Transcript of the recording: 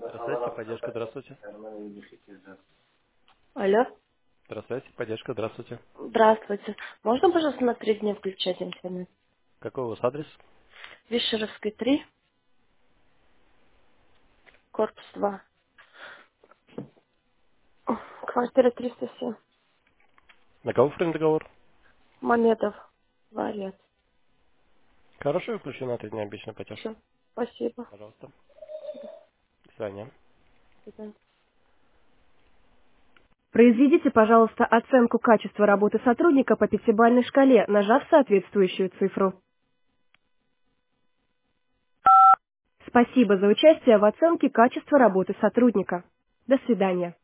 Здравствуйте, поддержка, здравствуйте. Алло, Здравствуйте, поддержка, здравствуйте. здравствуйте. Можно, пожалуйста, на 3 дня включать интернет? Какой у вас адрес? Вишеровский 3, корпус 2, квартира 307, На кого оформлен договор? Мамедов, дворец. Хорошо, я включу на 3 дня обычный платеж. Все, спасибо. Пожалуйста. До свидания. До свидания. Произведите, пожалуйста, оценку качества работы сотрудника по пятибалльной шкале, нажав соответствующую цифру. Спасибо за участие в оценке качества работы сотрудника. До свидания.